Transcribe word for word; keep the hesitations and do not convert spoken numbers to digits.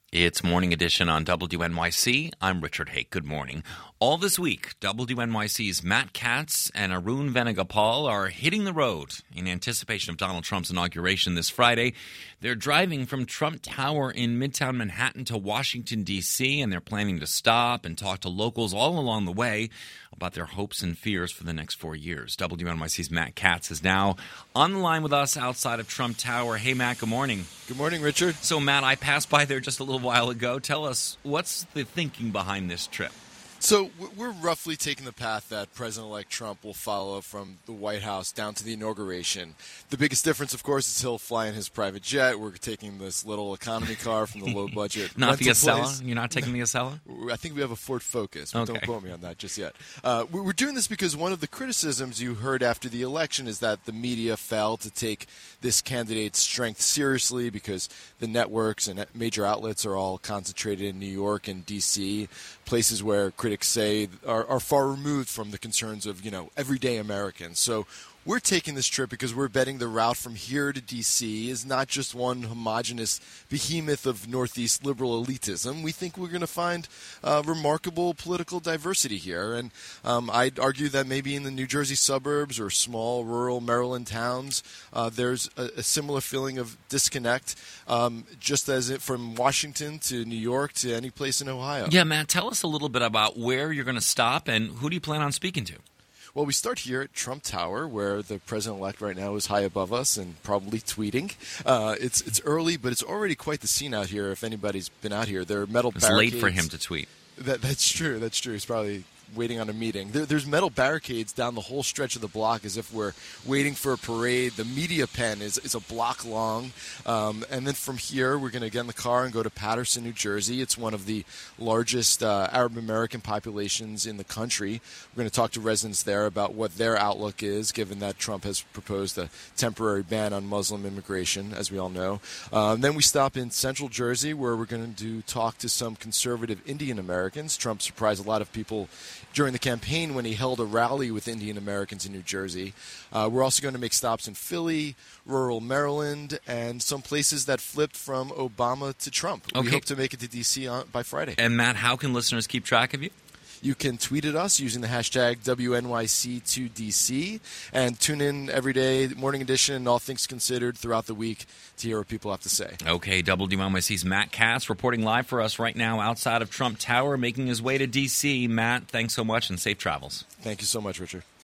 It's Morning Edition on W N Y C. I'm Richard Hake. Good morning. All this week, W N Y C's Matt Katz and Arun Venugopal are hitting the road in anticipation of Donald Trump's inauguration this Friday. They're driving from Trump Tower in Midtown Manhattan to Washington, D C, and they're planning to stop and talk to locals all along the way about their hopes and fears for the next four years. W N Y C's Matt Katz is now on the line with us outside of Trump Tower. Hey, Matt, good morning. Good morning, Richard. So, Matt, I passed by there just a little while ago. Tell us, what's the thinking behind this trip? So we're roughly taking the path that President-elect Trump will follow from the White House down to the inauguration. The biggest difference, of course, is he'll fly in his private jet. We're taking this little economy car from the low-budget Not the Acela? place. You're not taking the Acela? I think we have a Ford Focus, but Okay. don't quote me on that just yet. Uh, we're doing this because one of the criticisms you heard after the election is that the media failed to take this candidate's strength seriously because the networks and major outlets are all concentrated in New York and D C, places where critics say are, are far removed from the concerns of, you know, everyday Americans. So we're taking this trip because we're betting the route from here to D C is not just one homogenous behemoth of Northeast liberal elitism. We think we're going to find uh, remarkable political diversity here. And um, I'd argue that maybe in the New Jersey suburbs or small rural Maryland towns, uh, there's a, a similar feeling of disconnect, um, just as it from Washington to New York to any place in Ohio. Yeah, Matt, tell us a little bit about where you're going to stop and who do you plan on speaking to? Well, we start here at Trump Tower, where the president-elect right now is high above us and probably tweeting. Uh, it's it's early, but it's already quite the scene out here. If anybody's been out here, there are metal It's barricades. late for him to tweet. That, that's true. That's true. He's probably waiting on a meeting. There, there's metal barricades down the whole stretch of the block as if we're waiting for a parade. The media pen is, is a block long. Um, and then from here, we're going to get in the car and go to Paterson, New Jersey. It's one of the largest uh, Arab-American populations in the country. We're going to talk to residents there about what their outlook is, given that Trump has proposed a temporary ban on Muslim immigration, as we all know. Um, then we stop in Central Jersey, where we're going to talk to some conservative Indian Americans. Trump surprised a lot of people during the campaign when he held a rally with Indian Americans in New Jersey. Uh, we're also going to make stops in Philly, rural Maryland, and some places that flipped from Obama to Trump. Okay. We hope to make it to D C on, by Friday. And, Matt, how can listeners keep track of you? You can tweet at us using the hashtag W N Y C two D C and tune in every day, Morning Edition, All Things Considered throughout the week to hear what people have to say. Okay, W N Y C's Matt Katz reporting live for us right now outside of Trump Tower, making his way to D C. Matt, thanks so much and safe travels. Thank you so much, Richard.